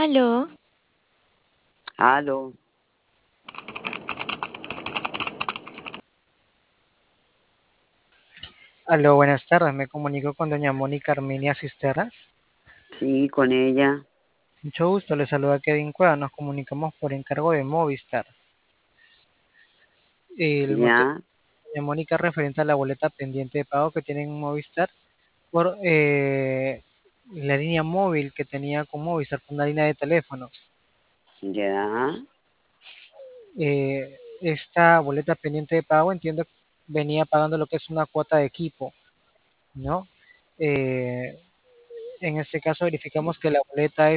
Aló, Aló, Aló, buenas tardes. Me comunico con doña Mónica Arminia Cisterras. sí, con ella, Mucho gusto, le saluda Kevin Cueva. Nos comunicamos por encargo de Movistar. El motivo ya, de doña Mónica es referente a la boleta pendiente de pago que tiene en Movistar por la línea móvil que tenía con Movistar, por una línea de teléfonos. ya, Esta boleta pendiente de pago, entiendo, venía pagando lo que es una cuota de equipo, ¿no? Eh, en este caso verificamos que la boleta